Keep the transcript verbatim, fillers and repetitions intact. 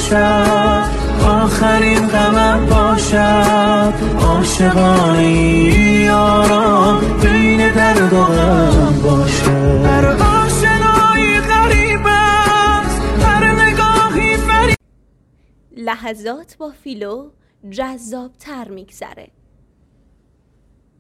باشد، آخرین غمم باشد. عاشقانه یاران بین درد و غم باشد. هر آشنایی غریب است، هر نگاهی فریب. لحظات با فیلو جذاب تر میگذره.